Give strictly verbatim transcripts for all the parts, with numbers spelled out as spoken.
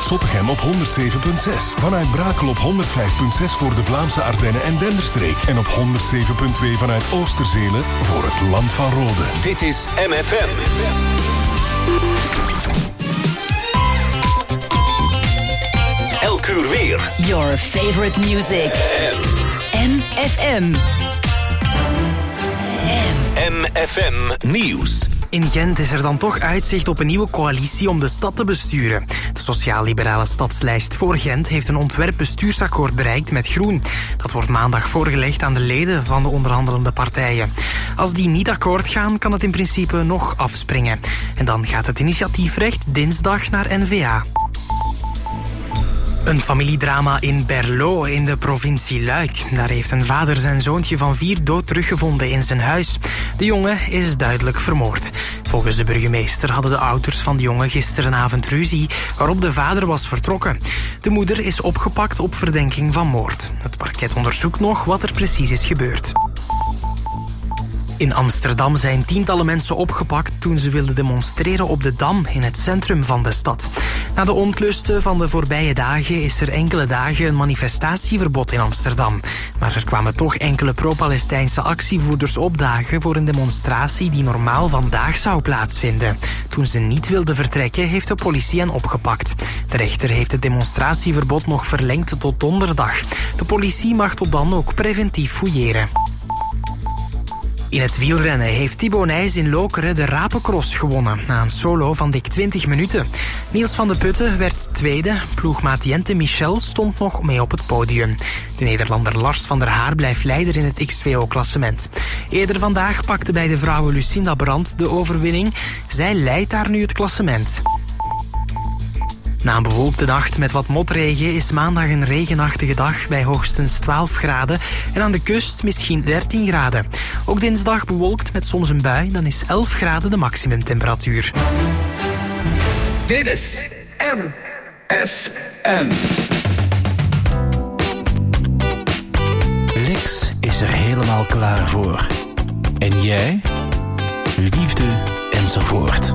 vanuit Zottegem op honderd zeven komma zes. Vanuit Brakel op honderd vijf komma zes voor de Vlaamse Ardennen en Denderstreek. En op honderd zeven komma twee vanuit Oosterzelen voor het Land van Rode. Dit is M F M. Elk uur weer. Your favorite music. M F M. M F M Nieuws. In Gent is er dan toch uitzicht op een nieuwe coalitie om de stad te besturen. De sociaal-liberale stadslijst voor Gent heeft een ontwerpbestuursakkoord bereikt met Groen. Dat wordt maandag voorgelegd aan de leden van de onderhandelende partijen. Als die niet akkoord gaan, kan het in principe nog afspringen. En dan gaat het initiatiefrecht dinsdag naar N V A. Een familiedrama in Berlo in de provincie Luik. Daar heeft een vader zijn zoontje van vier dood teruggevonden in zijn huis. De jongen is duidelijk vermoord. Volgens de burgemeester hadden de ouders van de jongen gisterenavond ruzie, waarop de vader was vertrokken. De moeder is opgepakt op verdenking van moord. Het parket onderzoekt nog wat er precies is gebeurd. In Amsterdam zijn tientallen mensen opgepakt toen ze wilden demonstreren op de Dam in het centrum van de stad. Na de ontlusten van de voorbije dagen is er enkele dagen een manifestatieverbod in Amsterdam. Maar er kwamen toch enkele pro-Palestijnse actievoerders opdagen voor een demonstratie die normaal vandaag zou plaatsvinden. Toen ze niet wilden vertrekken, heeft de politie hen opgepakt. De rechter heeft het demonstratieverbod nog verlengd tot donderdag. De politie mag tot dan ook preventief fouilleren. In het wielrennen heeft Thibaut Nys in Lokeren de Rapencross gewonnen, na een solo van dik twintig minuten. Niels van de Putten werd tweede, ploegmaat Jente Michel stond nog mee op het podium. De Nederlander Lars van der Haar blijft leider in het X twee O-klassement. Eerder vandaag pakte bij de vrouwen Lucinda Brandt de overwinning. Zij leidt daar nu het klassement. Na een bewolkte nacht met wat motregen is maandag een regenachtige dag bij hoogstens twaalf graden en aan de kust misschien dertien graden. Ook dinsdag bewolkt met soms een bui, dan is elf graden de maximumtemperatuur. Dit is M F M. Lex is er helemaal klaar voor. En jij? Liefde enzovoort.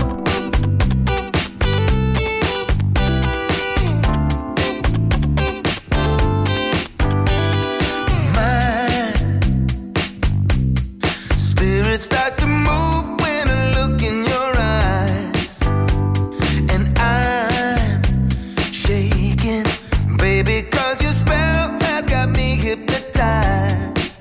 It starts to move when I look in your eyes, and I'm shaking, baby, 'cause your spell has got me hypnotized.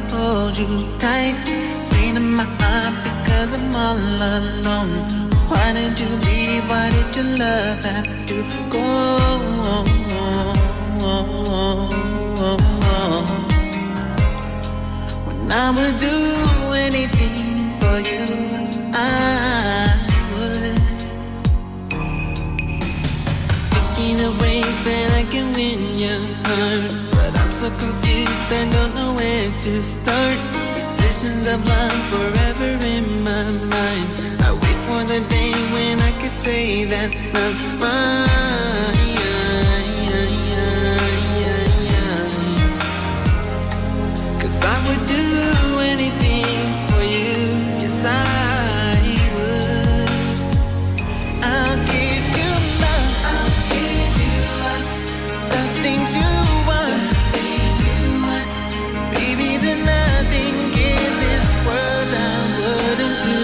hold you tight. Pain in my heart because I'm all alone. Why did you leave? Why did your love have to go? When I would do anything for you, I would. Thinking of ways that I can win your heart, but I'm so confused, I don't know where to start. Visions of love forever in my mind. I wait for the day when I could say that love's mine. Cause I would do anything for you, yes I would. I'll give you love, I'll give you love, the things you want, the things you want. Baby, there's nothing in this world I wouldn't do.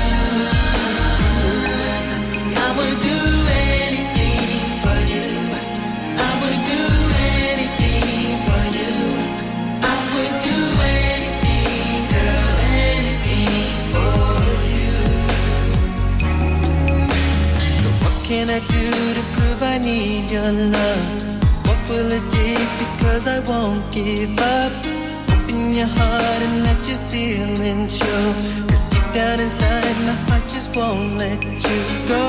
So I would do anything for you. I would do anything for you. I would do anything, girl, anything for you. So what can I do to prove I need your love? What will it take? Because I won't give up. Open your heart and let your feelings show. Cause deep down inside my heart just won't let you go.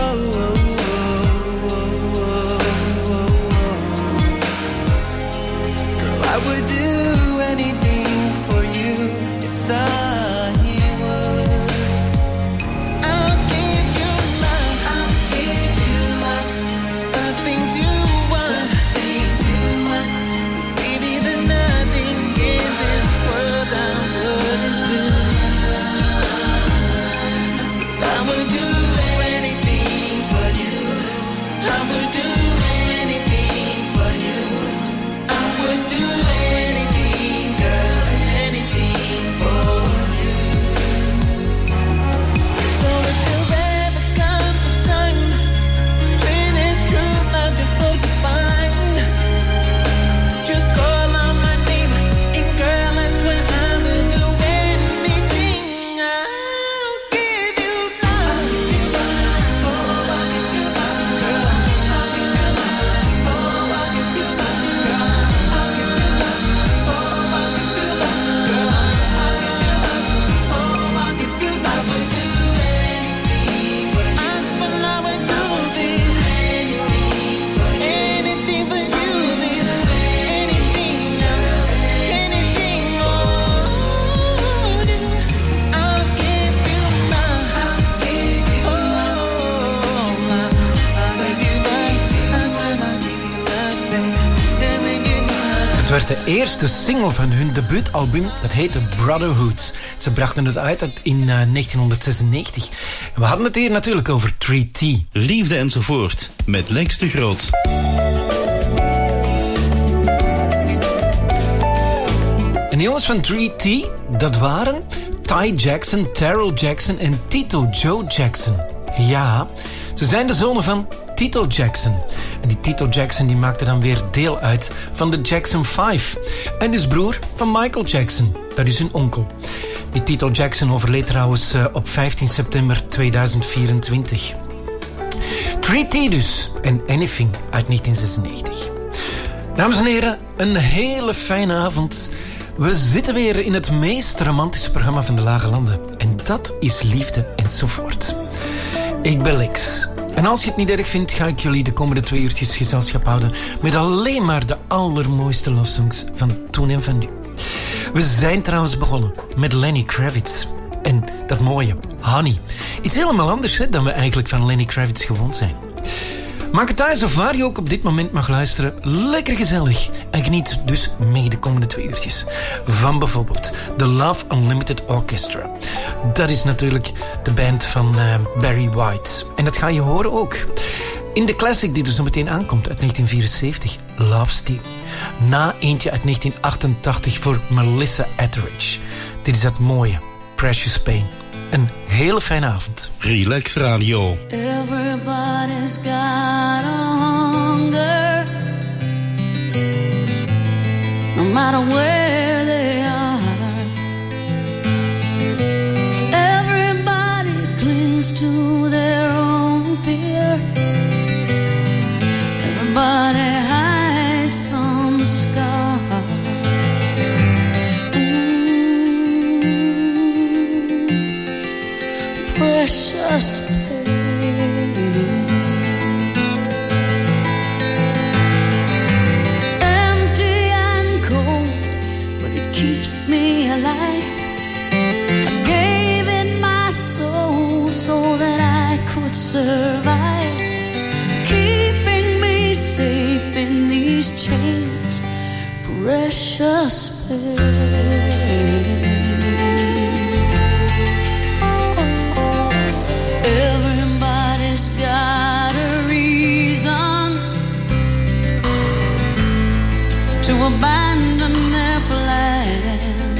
Girl, I would do anything for you, yes I would. I'll give you love, I'll give you love, the things you want, the things you want. Baby, there's nothing in this world I wouldn't do. I would do anything for you. I would do anything for you. I would do anything, girl, anything for you. So if there ever comes a time when it's true love to go to find, just call on my name, and girl, I swear I will do anything. I'll give you love. Oh, I'll give you love, girl. I'll give you love. Oh, I'll give you love, girl. I'll give you love. Oh, I'll give you love, girl. I'll give you love. Oh, I'll give you love. I would do anything for you. I swear I would do this. Anything for you. Anything for you, this. Anything, girl. Anything for you. I'll give you love. I'll give you love. Oh, love. I'll give you love. I swear I'll give you love, baby. Yeah, make it love. Het werd de eerste single van hun debuutalbum. Dat heette Brotherhood. Ze brachten het uit in uh, negentienhonderdzesennegentig. En we hadden het hier natuurlijk over drie T. Liefde enzovoort. Met Lex de Groot. En de jongens van drie T, dat waren Ty Jackson, Terrell Jackson en Tito Joe Jackson. Ja, ze zijn de zonen van Tito Jackson. En die Tito Jackson die maakte dan weer deel uit van de Jackson vijf. En is broer van Michael Jackson. Dat is hun onkel. Die Tito Jackson overleed trouwens uh, op vijftien september tweeduizend vierentwintig. drie T dus. En Anything uit negentien zesennegentig. Dames en heren, een hele fijne avond. We zitten weer in het meest romantische programma van de Lage Landen. En dat is Liefde enzovoort. Ik ben Lex. En als je het niet erg vindt, ga ik jullie de komende twee uurtjes gezelschap houden met alleen maar de allermooiste love songs van toen en van nu. We zijn trouwens begonnen met Lenny Kravitz. En dat mooie, Honey. Iets helemaal anders hè, dan we eigenlijk van Lenny Kravitz gewoon zijn. Maak het thuis of waar je ook op dit moment mag luisteren lekker gezellig. En geniet dus mee de komende twee uurtjes. Van bijvoorbeeld The Love Unlimited Orchestra. Dat is natuurlijk de band van uh, Barry White. En dat ga je horen ook. In de classic die er zo meteen aankomt uit negentien vierenzeventig. Love Steam. Na eentje uit negentien achtentachtig voor Melissa Etheridge. Dit is dat mooie Precious Pain. Een hele fijne avond. Relax Radio. Everybody's got a hunger, no matter where they are. me alive. I gave it my soul so that I could survive, keeping me safe in these chains, precious pain. Everybody's got a reason to abandon their plan.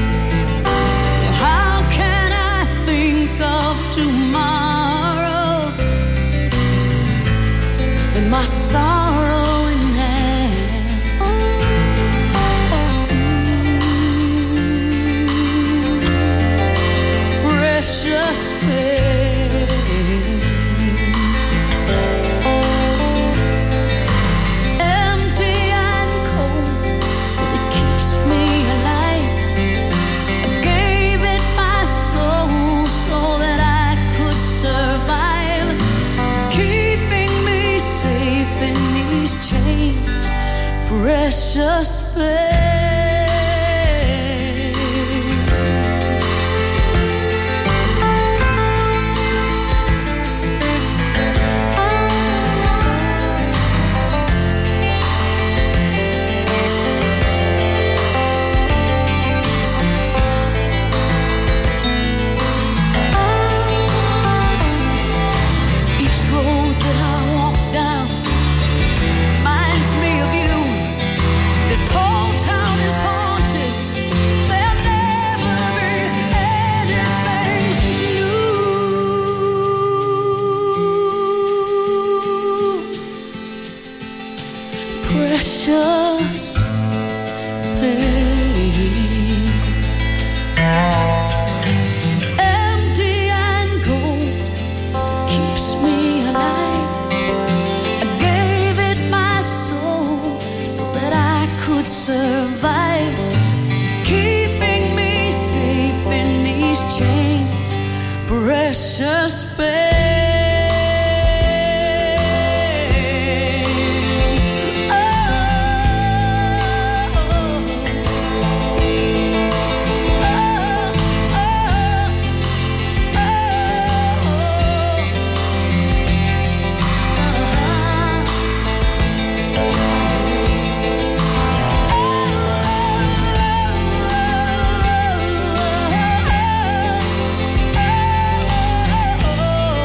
How can I think of tomorrow with my sorrow in hand? Mm, precious pain. Precious pain. Each road that I walk down reminds me of you. This whole town is haunted. There'll never be anything new. Precious pain. Empty and cold keeps me alive. I gave it my soul so that I could survive, keeping me safe in these chains, precious pain. Oh, oh, oh, oh.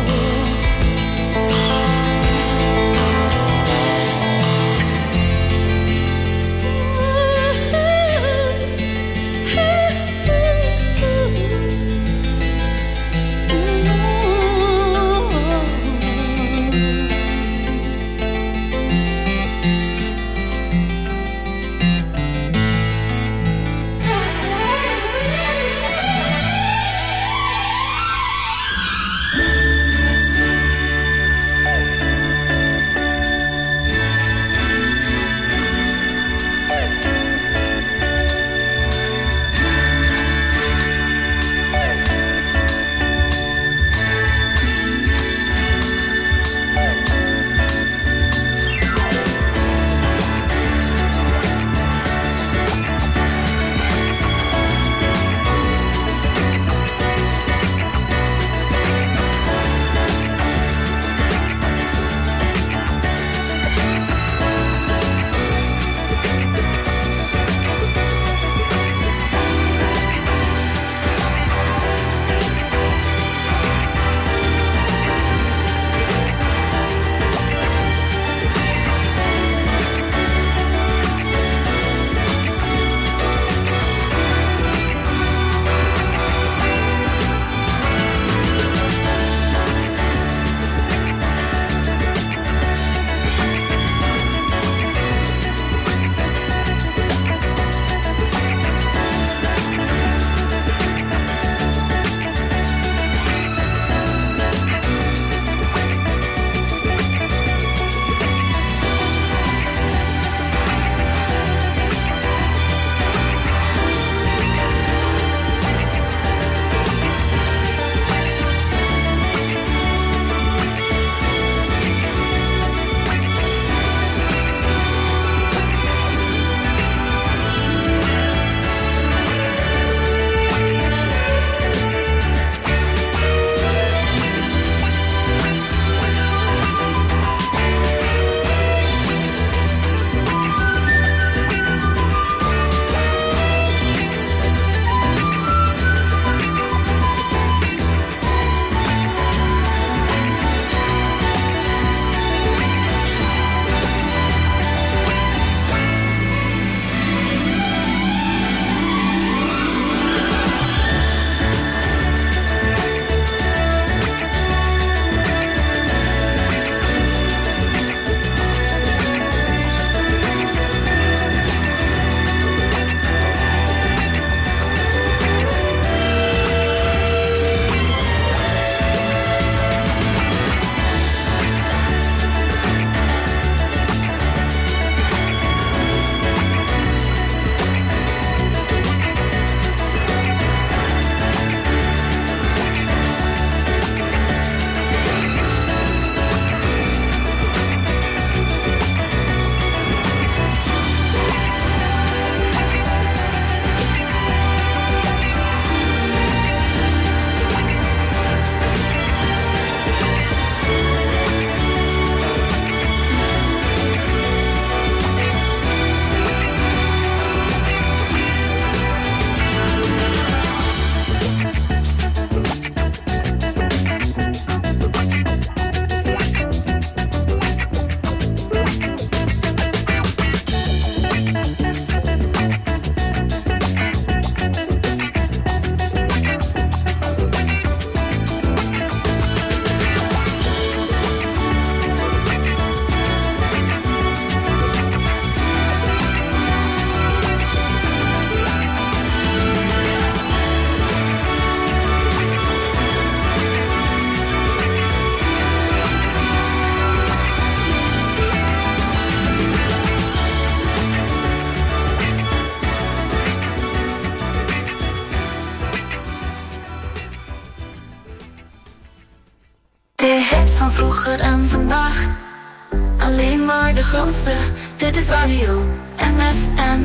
van vroeger en vandaag. Alleen maar de grootste, dit is Radio M F M.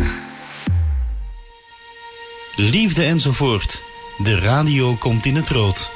Liefde enzovoort. De radio komt in het rood.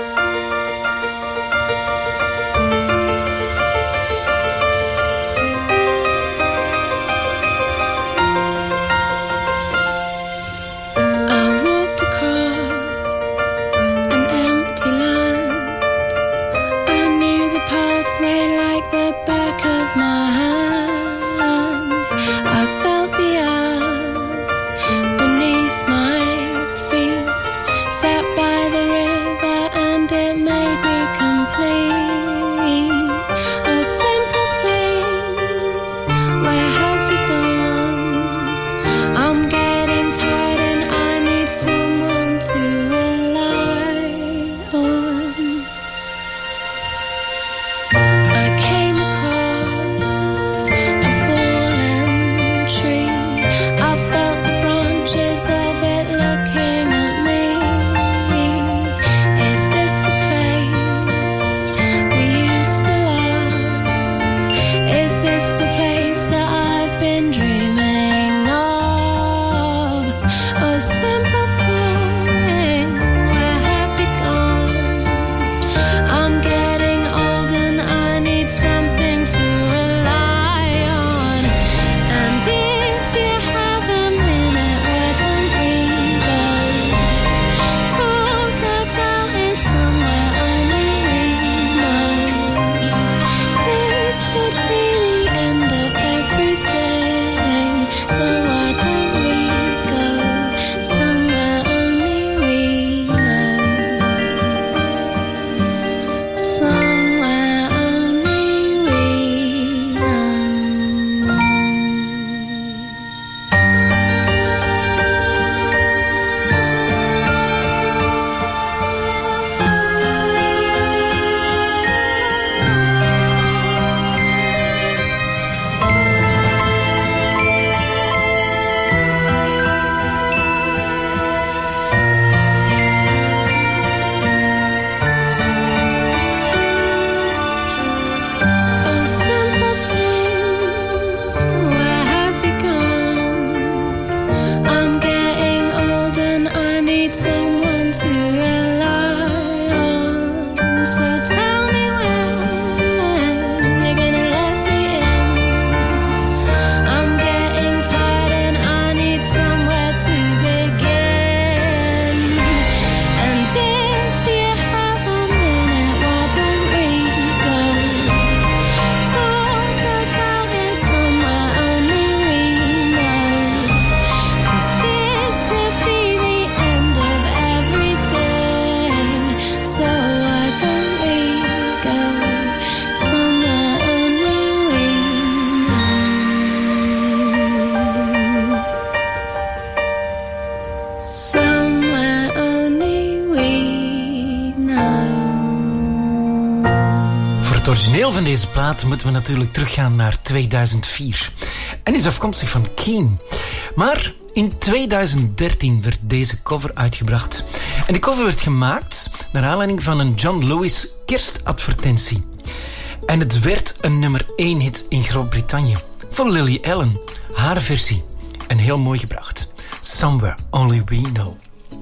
Van deze plaat moeten we natuurlijk teruggaan naar tweeduizend vier. En is afkomstig van Keane. Maar in tweeduizend dertien werd deze cover uitgebracht. En de cover werd gemaakt naar aanleiding van een John Lewis kerstadvertentie. En het werd een nummer één hit in Groot-Brittannië. Voor Lily Allen. Haar versie. En heel mooi gebracht. Somewhere Only We Know.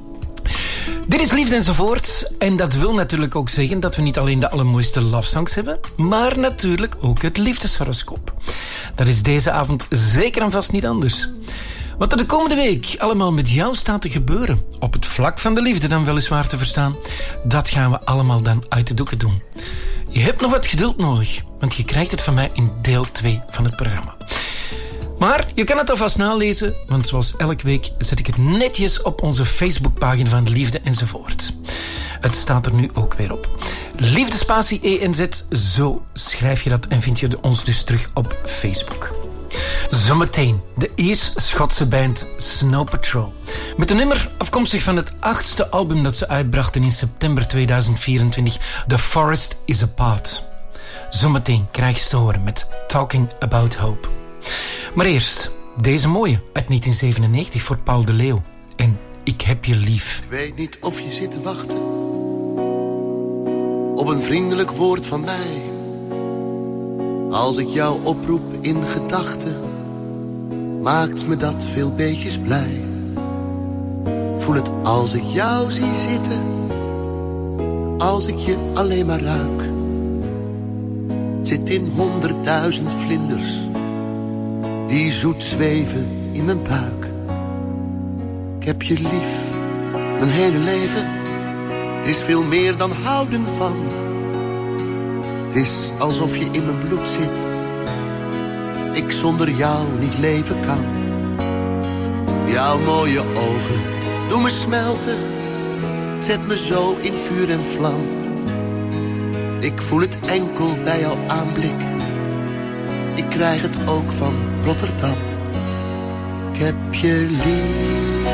Dit is Liefde enzovoort. En dat wil natuurlijk ook zeggen dat we niet alleen de allermooiste love songs hebben, maar natuurlijk ook het liefdeshoroscoop. Dat is deze avond zeker en vast niet anders. Wat er de komende week allemaal met jou staat te gebeuren, op het vlak van de liefde dan weliswaar te verstaan, dat gaan we allemaal dan uit de doeken doen. Je hebt nog wat geduld nodig, want je krijgt het van mij in deel twee van het programma. Maar je kan het alvast nalezen, want zoals elke week zet ik het netjes op onze Facebookpagina van Liefde enzovoort. Het staat er nu ook weer op. Liefdespatie E N Z, zo schrijf je dat en vind je ons dus terug op Facebook. Zometeen de Iers-Schotse band Snow Patrol. Met een nummer afkomstig van het achtste album dat ze uitbrachten in september tweeduizend vierentwintig. The Forest is Apart. Zometeen krijg je te horen met Talking About Hope. Maar eerst deze mooie uit negentien zevenennegentig voor Paul de Leeuw. En Ik heb je lief. Ik weet niet of je zit te wachten op een vriendelijk woord van mij. Als ik jou oproep in gedachten, maakt me dat veel beetjes blij. Voel het als ik jou zie zitten, als ik je alleen maar ruik. Het zit in honderdduizend vlinders die zoet zweven in mijn buik. Ik heb je lief, mijn hele leven. Het is veel meer dan houden van. Het is alsof je in mijn bloed zit. Ik zonder jou niet leven kan. Jouw mooie ogen doen me smelten. Zet me zo in vuur en vlam. Ik voel het enkel bij jouw aanblik. Ik krijg het ook van Rotterdam. Ik heb je lief.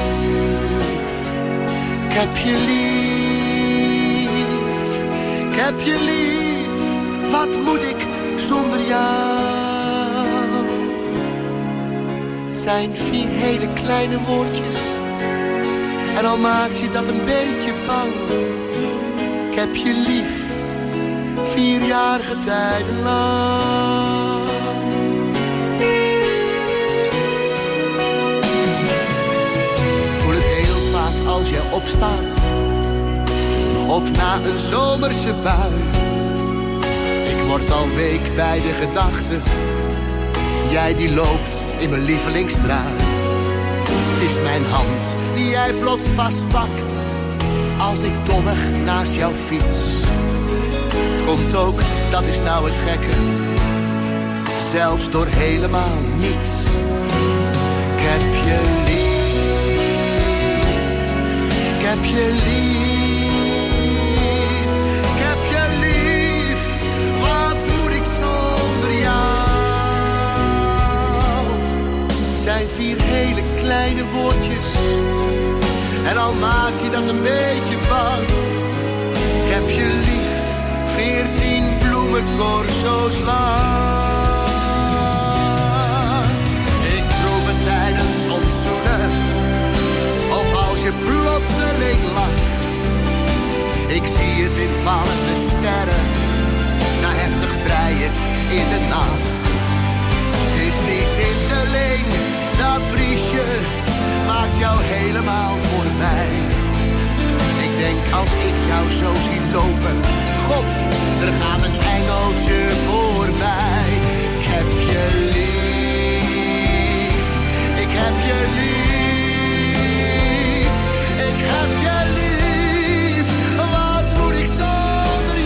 Ik heb je lief. Ik heb je lief. Wat moet ik zonder jou? Het zijn vier hele kleine woordjes. En al maakt je dat een beetje bang. Ik heb je lief. Vierjarige tijden lang. Ik voel het heel vaak als jij opstaat. Of na een zomerse bui. Ik word al week bij de gedachte. Jij die loopt in mijn lievelingstrui. Het is mijn hand die jij plots vastpakt. Als ik dommig naast jou fiets. Het komt ook, dat is nou het gekke. Zelfs door helemaal niets. Ik heb je lief. Ik heb je lief. Ik heb je lief. Wat moet ik zonder jou? Het zijn vier hele kleine woordjes. En al maakt je dat een beetje bang. Ik heb je lief. Veertien bloemencorso's lang. Ik proef het tijdens ons zoenen. Of als je plotseling lacht. Ik zie het in vallende sterren. Na heftig vrijen in de nacht. Het is die tinteling, dat briesje maakt jou helemaal voor mij. Ik denk als ik jou zo zie lopen. God, er gaat een engeltje voorbij. Ik heb je lief. Ik heb je lief. Ik heb je lief. Wat moet ik zonder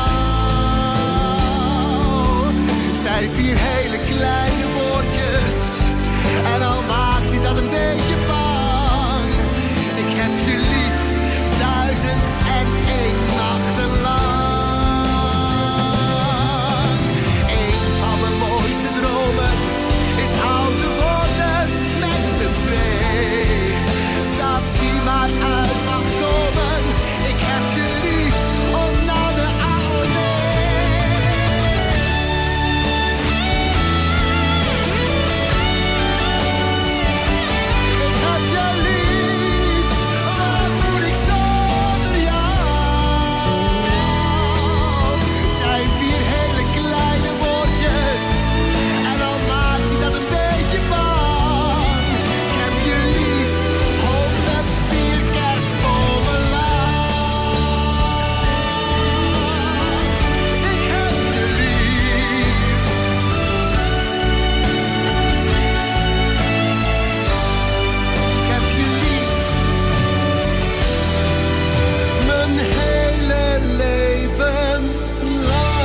jou? Het zijn vier hele kleine woordjes. En al maakt je dat een beetje bang. Ik heb je lief. Duizend en één nachten lang. Is ouder worden met z'n twee. Dat die maar uit mag komen. Ik heb je lief om naar de A O D. Ik heb je lief. Wat moet ik zonder jou? Het zijn vier hele kleine woordjes. En al maakt je dat een beetje bang. Ik heb je lief, honderd vier kerstbomen lang. Ik heb je lief. Ik heb je lief. Mijn hele leven lang.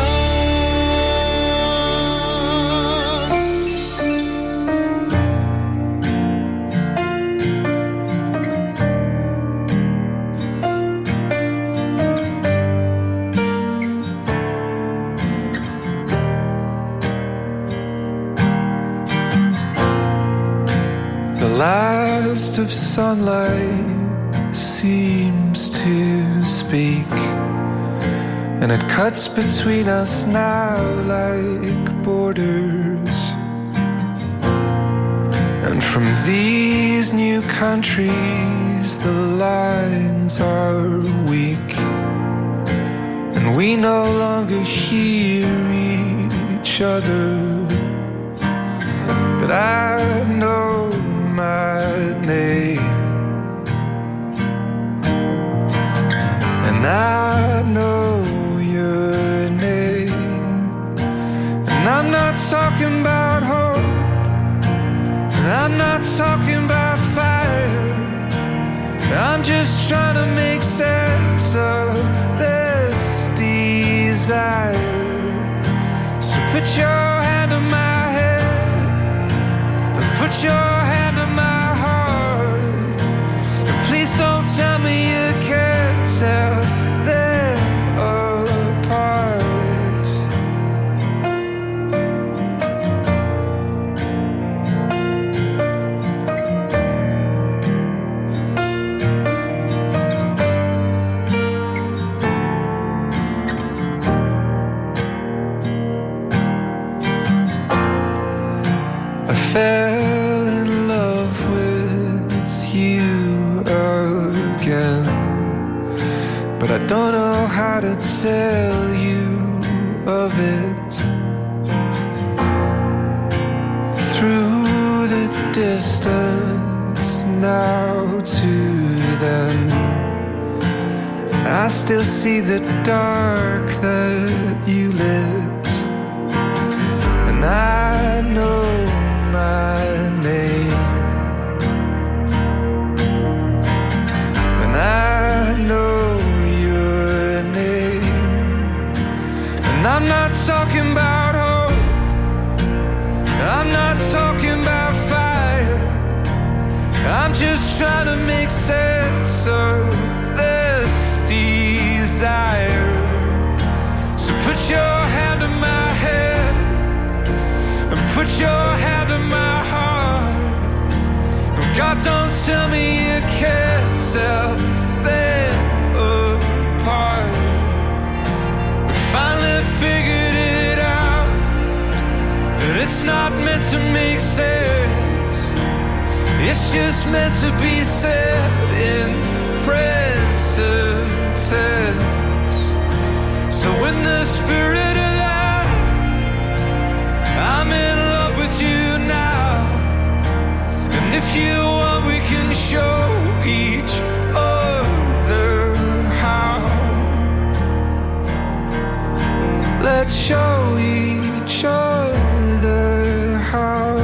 The last of sunlight seems to speak, and it cuts between us now like borders. And from these new countries the lines are weak, and and we no longer hear each other. But I know my name, and I know your name. And I'm not talking about hope, and I'm not talking about fire. I'm just trying to make sense of this desire. So put your hand on my head, and put your hand on my heart. And please don't tell me you can't tell them apart. Fell in love with you again, but I don't know how to tell you of it. Through the distance now to then, I still see the dark that you lit, and I know my name, and I know your name. And I'm not talking about hope, I'm not talking about fire. I'm just trying to make sense of this desire. So put your hand on my head, and put your hand on my heart. God, don't tell me you can't tell them apart. We finally figured it out, that it's not meant to make sense. It's just meant to be said in present tense. So when the spirit alive, I'm in love with you now. And if you want, we can show each other how. Let's show each other how.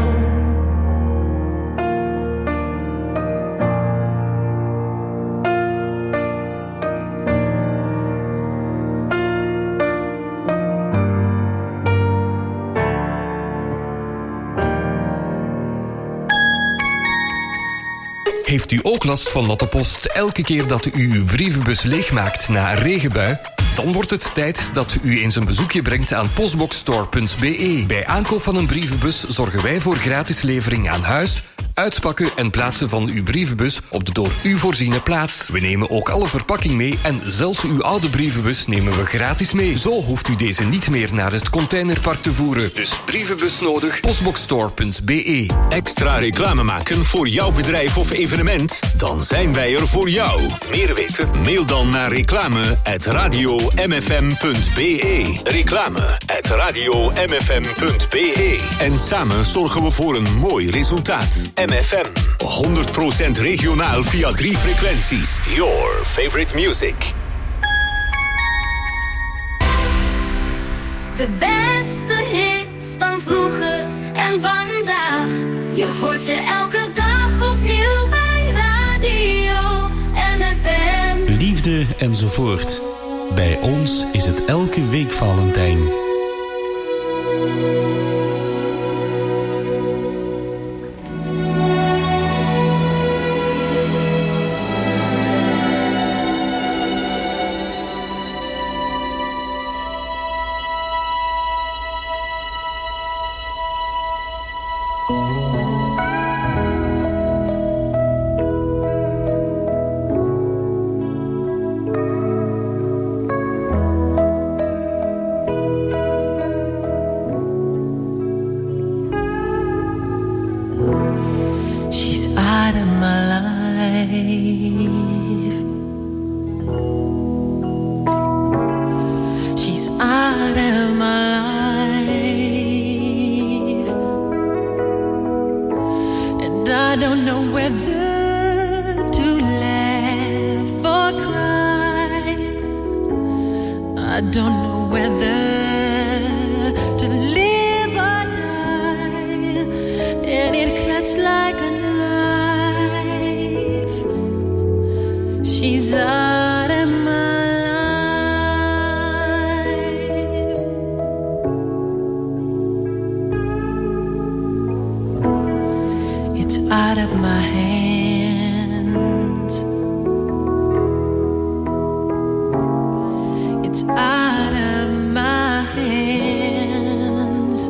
Heeft u ook last van natte post elke keer dat u uw brievenbus leegmaakt na een regenbui? Dan wordt het tijd dat u eens een bezoekje brengt aan postboxstore punt b e. Bij aankoop van een brievenbus zorgen wij voor gratis levering aan huis, uitpakken en plaatsen van uw brievenbus op de door u voorziene plaats. We nemen ook alle verpakking mee en zelfs uw oude brievenbus nemen we gratis mee. Zo hoeft u deze niet meer naar het containerpark te voeren. Dus brievenbus nodig, postboxstore punt b e. Extra reclame maken voor jouw bedrijf of evenement? Dan zijn wij er voor jou. Meer weten? Mail dan naar reclame at radio m f m punt b e. Reclame at radio m f m punt b e. En samen zorgen we voor een mooi resultaat. M F M, honderd procent regionaal via drie frequenties. Your favorite music. De beste hits van vroeger en vandaag. Je hoort ze elke dag opnieuw bij Radio M F M. Liefde enzovoort. Bij ons is het elke week Valentijn. I don't know whether to live or die, and it cuts like a knife. She's out of my life. It's out of my hands. It's out of my hands.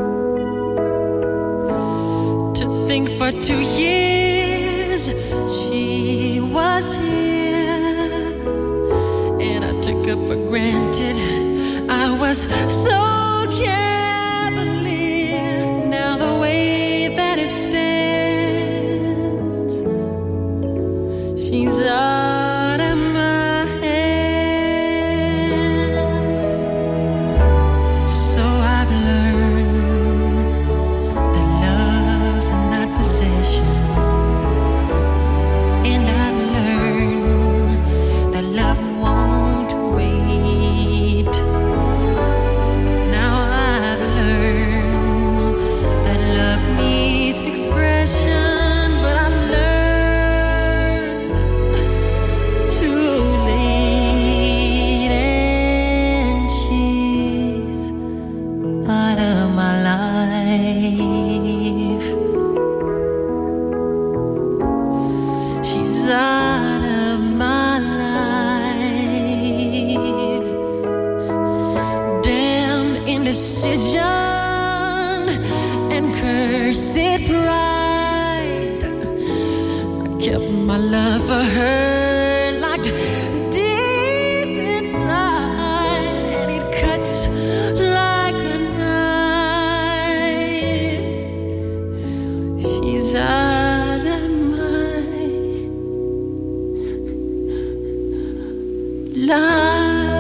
To think for two years she was here, and I took her for granted. I was so cavalier. Now the way that it stands, she's out of my hands. So I've learned that love's not possession, and I've learned that love won't wait. Now I've learned that love needs expression, but I learned too late, and she's out of my life. She's out of my life. Damn indecision and cursed pride. I kept my love for her locked deep inside, and it cuts like a knife. She's out of my life.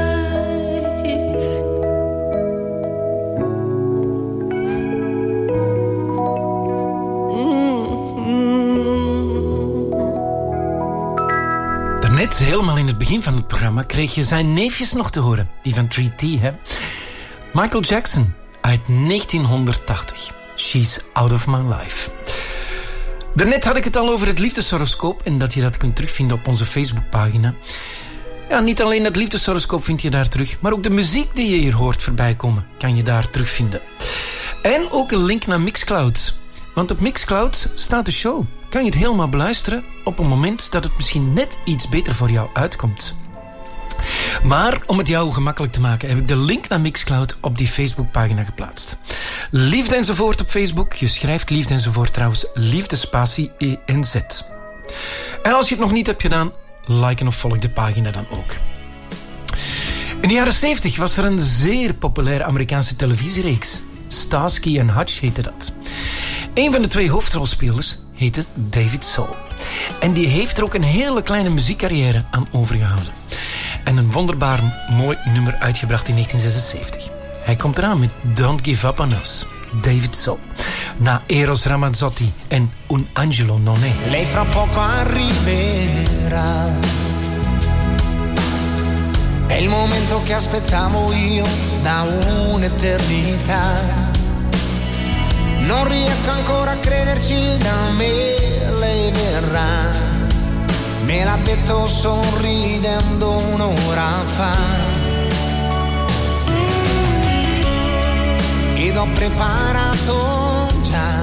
Daarnet, helemaal in het begin van het programma, kreeg je zijn neefjes nog te horen. Die van three T, hè? Michael Jackson uit negentienhonderdtachtig. She's out of my life. Daarnet had ik het al over het liefdeshoroscoop en dat je dat kunt terugvinden op onze Facebookpagina. Ja, niet alleen het liefdeshoroscoop vind je daar terug, maar ook de muziek die je hier hoort voorbij komen, kan je daar terugvinden. En ook een link naar Mixcloud. Want op Mixcloud staat de show. Kan je het helemaal beluisteren op een moment dat het misschien net iets beter voor jou uitkomt. Maar om het jou gemakkelijk te maken heb ik de link naar Mixcloud op die Facebookpagina geplaatst. Liefde enzovoort op Facebook. Je schrijft liefde enzovoort trouwens liefde spatie E N Z. En als je het nog niet hebt gedaan, liken of volg de pagina dan ook. In de jaren zeventig was er een zeer populaire Amerikaanse televisiereeks. Starsky en Hutch heette dat. Een van de twee hoofdrolspelers heette David Soul. En die heeft er ook een hele kleine muziekcarrière aan overgehouden. En een wonderbaar mooi nummer uitgebracht in negentien zesenzeventig. Hij komt eraan met Don't Give Up On Us. David Soul. Na Eros Ramazzotti en Un Angelo Non È. Lei fra poco arriverà. È il momento che aspettavo io da un'eternità. Non riesco ancora a crederci, da me lei verrà. Me l'ha detto sorridendo un'ora fa. Ed ho preparato già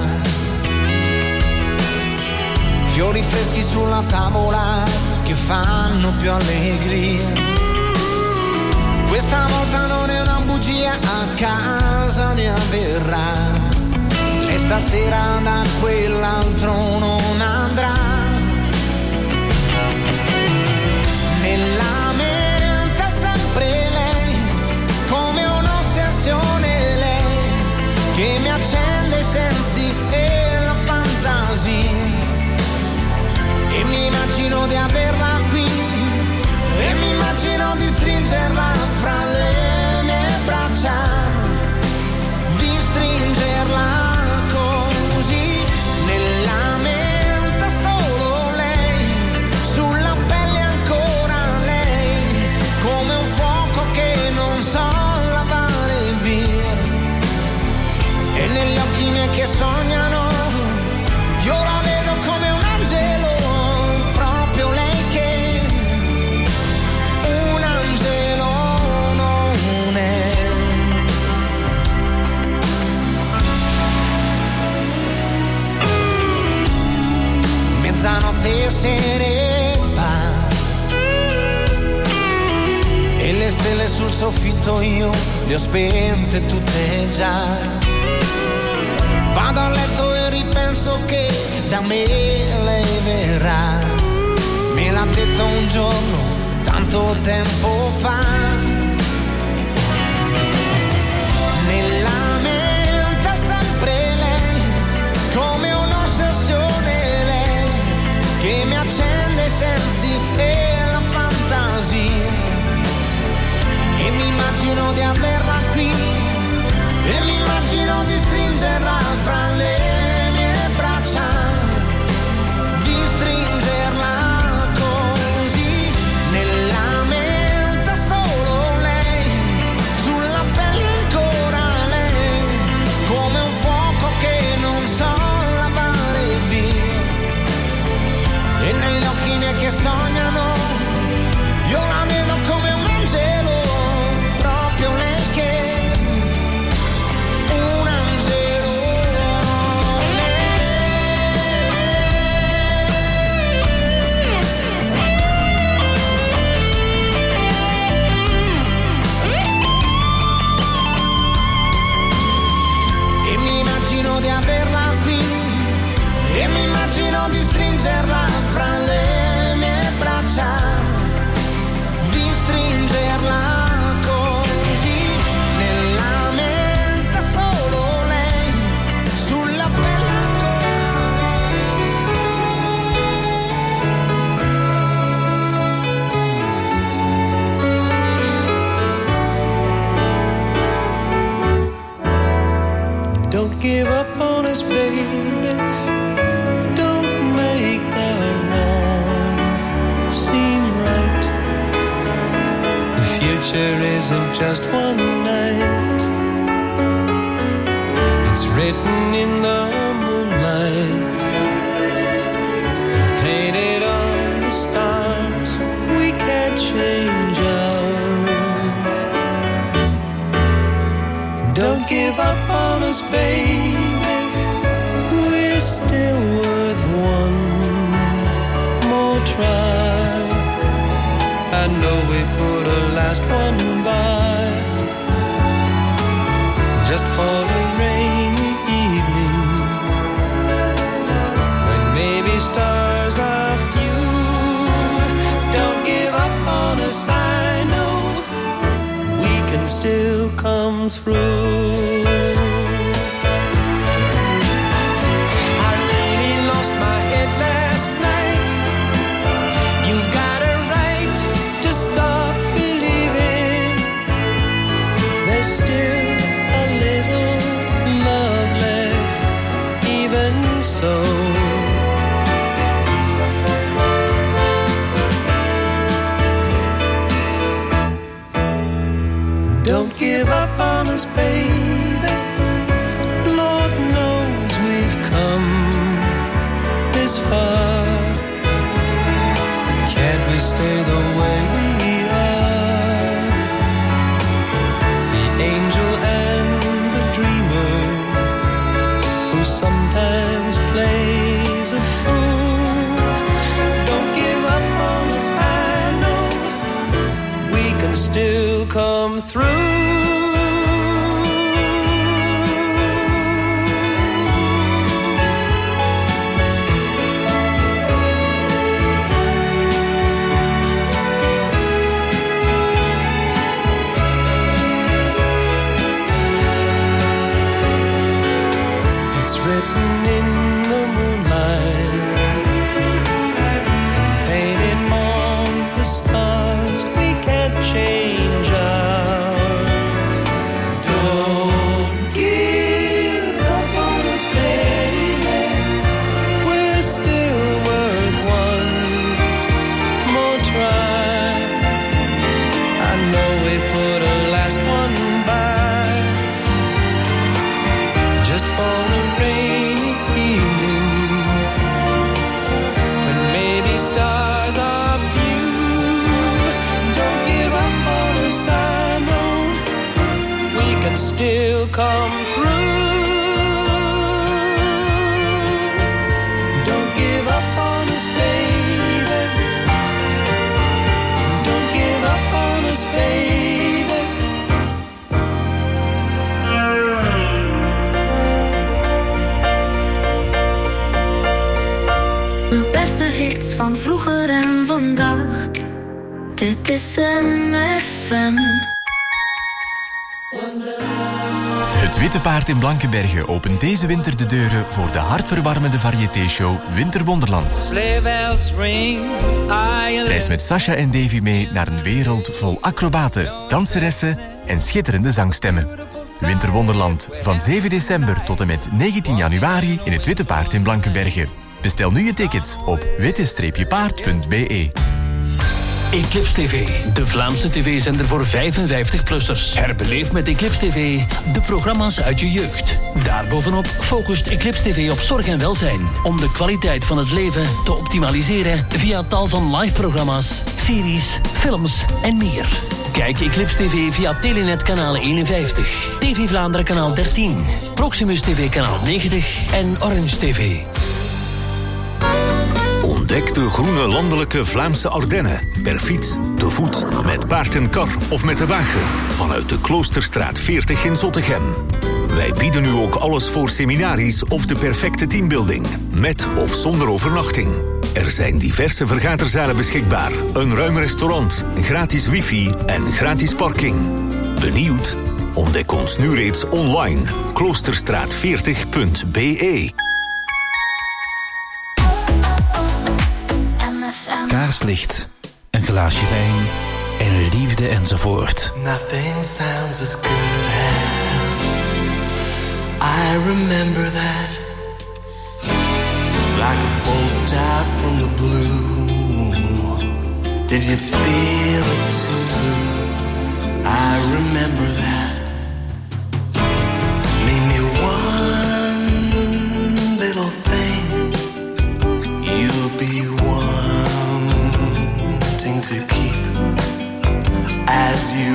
fiori freschi sulla tavola che fanno più allegria. Questa volta non è una bugia, a casa mia verrà. Lei stasera da quell'altro non andrà. Nella mente è sempre lei, come un'ossessione lei, che mi accende i sensi e la fantasia. E mi immagino di averla qui, e mi immagino di stringerla fra le mie braccia, di stringerla così. Nella mente solo se ne va. E le stelle sul soffitto io le ho spente tutte già. Vado a letto e ripenso che da me lei verrà. Me l'ha detto un giorno, tanto tempo fa. Nella mente sempre lei, come un'ossessione lei, che mi accende i sensi e la fantasia. E mi immagino di averla qui, e mi immagino di stringerla fra le mie braccia, di stringerla così. Nella mente solo lei, sulla pelle ancora lei, come un fuoco che non so lavare via. E negli occhi miei che sognano, io la vedo come un angelo, proprio lei che un angelo. E mi immagino di averla qui, e mi immagino di stringerla fra le mie braccia, di stringerla così. Nella mente solo lei, sulla pelle ancora. Don't give up on us, baby. Don't make the wrong seem right. The future isn't just one night. It's written in the moonlight, painted on the stars. We can't change ours. Don't give up on us, baby. We're still worth one more try. I know we put a last one by, just for a rainy evening, when maybe stars are few. Don't give up on us, I know we can still come through. I really lost my head last night. You've got a right to stop believing. There's still a little love left, even so. Don't give up on us, baby. Lord knows we've come this far. Can't we stay the way we are? The angel and the dreamer, who sometimes plays a fool. Don't give up on us, I know we can still come through. It's written in the moonlight, and painted on the stars. We can't change ours. Don't give up on us, baby. We're still worth one more try. I know we put a last one by, just for a rainy evening, when maybe stars are few. Don't give up on us, I know we can still come through. Don't give up on us, baby. Dit is M F M. Het Witte Paard in Blankenberge opent deze winter de deuren voor de hartverwarmende variété-show Winterwonderland. Reis met Sasha en Davy mee naar een wereld vol acrobaten, danseressen en schitterende zangstemmen. Winterwonderland, van zeven december tot en met negentien januari in het Witte Paard in Blankenberge. Bestel nu je tickets op witte paard punt b e. Eclipse T V, de Vlaamse tv-zender voor vijfenvijftig-plussers. Herbeleef met Eclipse T V de programma's uit je jeugd. Daarbovenop focust Eclipse T V op zorg en welzijn, om de kwaliteit van het leven te optimaliseren via tal van live-programma's, series, films en meer. Kijk Eclipse T V via Telenet kanaal eenenvijftig, T V Vlaanderen kanaal dertien, Proximus T V kanaal negentig en Orange T V. Ontdek de groene landelijke Vlaamse Ardennen. Per fiets, te voet, met paard en kar of met de wagen. Vanuit de Kloosterstraat veertig in Zottegem. Wij bieden nu ook alles voor seminaries of de perfecte teambuilding. Met of zonder overnachting. Er zijn diverse vergaderzalen beschikbaar. Een ruim restaurant, gratis wifi en gratis parking. Benieuwd? Ontdek ons nu reeds online. kloosterstraat veertig punt b e. Kaarslicht, een glaasje wijn en liefde enzovoort. Nothing sounds as good as I remember that. Like a bolt out from the blue. Did you feel it too? I remember that. Name me one little thing you'll be wanting to keep as you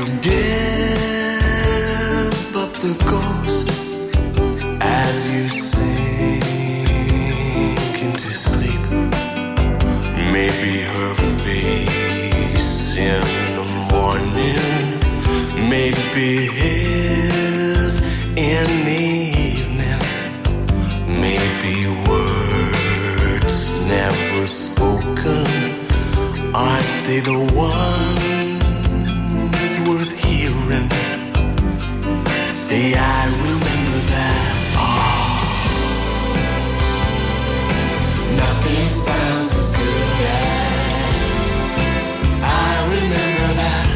give up the ghost, as you sink into sleep. Maybe her face in the morning, maybe his in the evening, maybe words never spoken. Aren't they the ones worth hearing? Say I remember that. Oh. Nothing sounds as good as I remember that.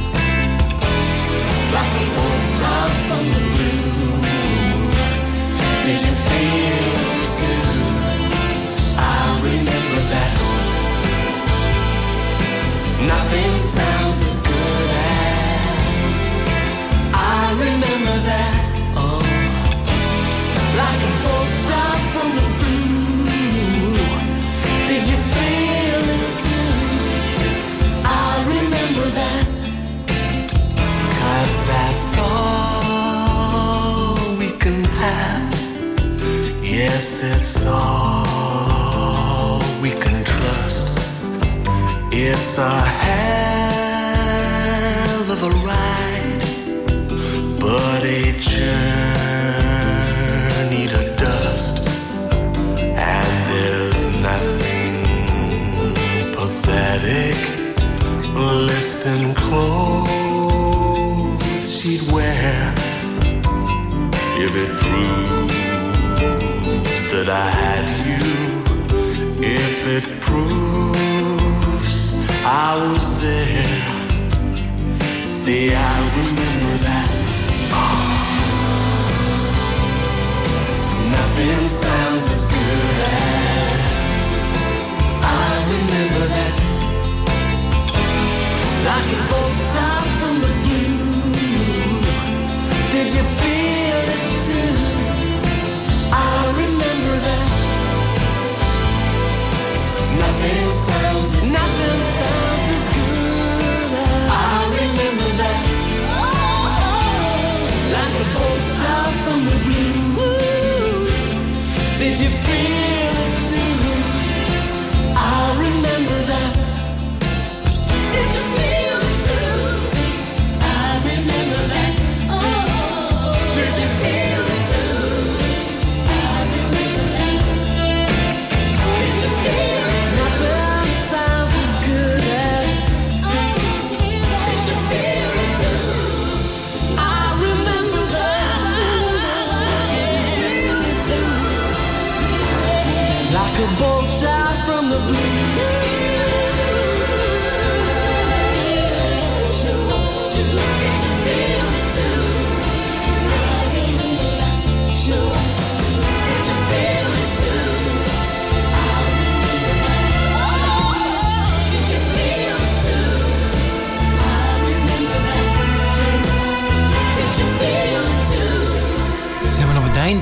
Like a bolt out from the blue. Did you feel it too? I remember that. Nothing sounds as good as I remember that. Oh, like a bolt out from the blue. Did you feel it too? I remember that. 'Cause that's all we can have. Yes, it's all we can trust. It's a hell of a ride, but a journey to dust. And there's nothing pathetic. Listen clothes she'd wear if it proves that I had you. If it proves I was there. See, I remember that. Oh. Nothing sounds as good as I remember that. Like a bolt out from the blue. Did you feel it too? I remember that. Nothing sounds as nothing sounds as good as I remember that. Like a bolt out from the blue. Did you feel it too? I remember that. Did you feel it too?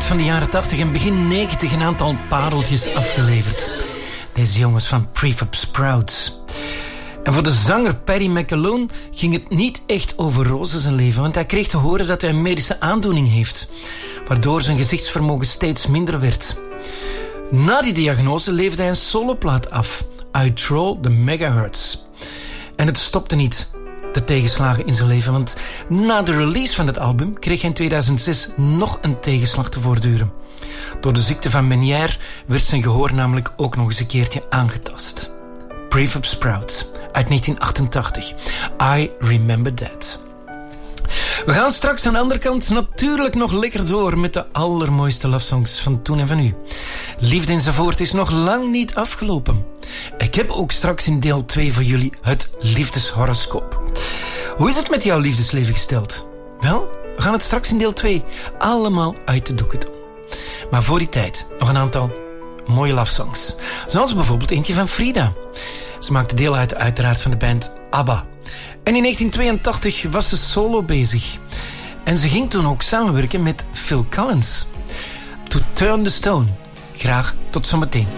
van de jaren tachtig en begin negentig een aantal pareltjes afgeleverd. Deze jongens van Prefab Sprouts. En voor de zanger Paddy McAloon ging het niet echt over rozen zijn leven, want hij kreeg te horen dat hij een medische aandoening heeft, waardoor zijn gezichtsvermogen steeds minder werd. Na die diagnose leefde hij een soloplaat af, I Troll the Megahertz. En het stopte niet, de tegenslagen in zijn leven, want na de release van het album kreeg hij in tweeduizend zes nog een tegenslag te voortduren. Door de ziekte van Meniere werd zijn gehoor namelijk ook nog eens een keertje aangetast. Prefab Sprouts uit negentien achtentachtig. I Remember That. We gaan straks aan de andere kant natuurlijk nog lekker door met de allermooiste lovesongs van toen en van nu. Liefde enzovoort is nog lang niet afgelopen. Ik heb ook straks in deel twee voor jullie het liefdeshoroscoop. Hoe is het met jouw liefdesleven gesteld? Wel, we gaan het straks in deel twee allemaal uit de doeken doen. Maar voor die tijd nog een aantal mooie lovesongs. Zoals bijvoorbeeld eentje van Frida. Ze maakte deel uit uiteraard van de band ABBA. En in negentien tweeëntachtig was ze solo bezig. En ze ging toen ook samenwerken met Phil Collins. To Turn the Stone. Graag tot zometeen.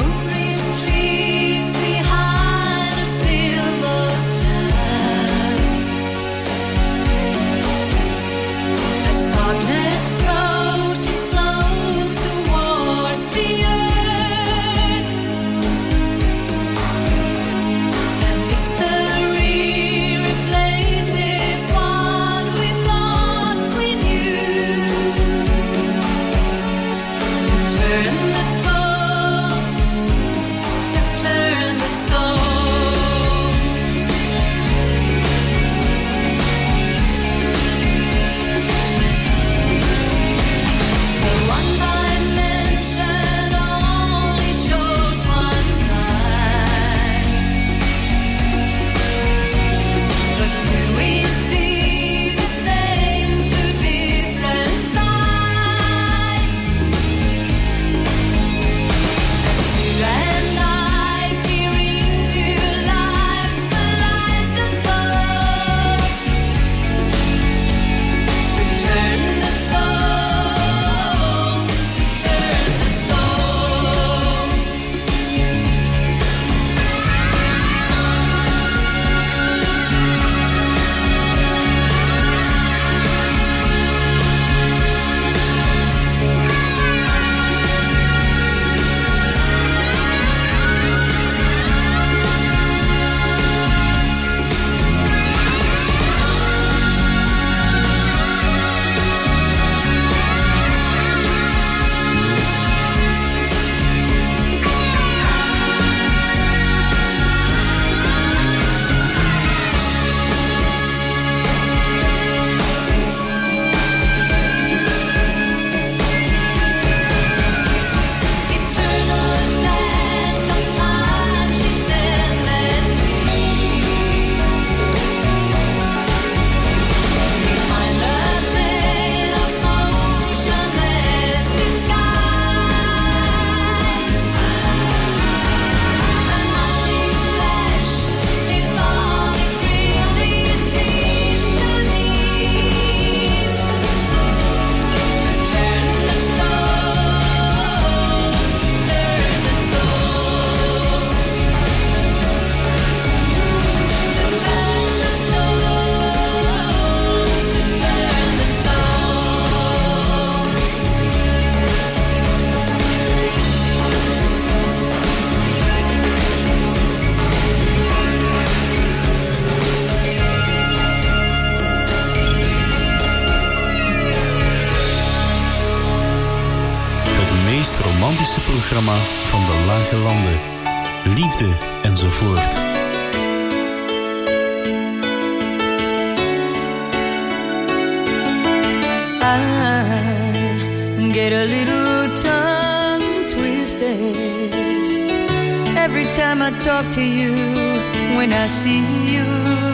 Programma van de Lage Landen. Liefde enzovoort. I get a little tongue twisted every time I talk to you, when I see you.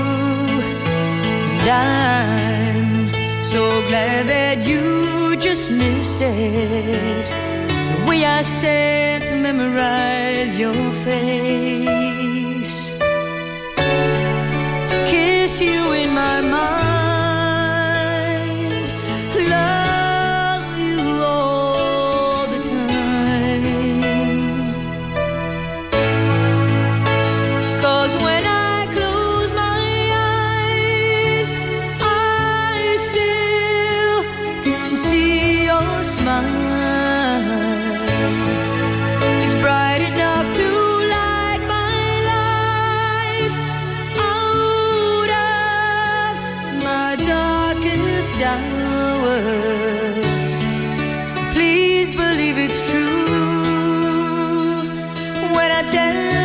And I'm so glad that you just missed it. The way I stand to memorize your face, to kiss you in my mind, love you all hour. Please believe it's true when I tell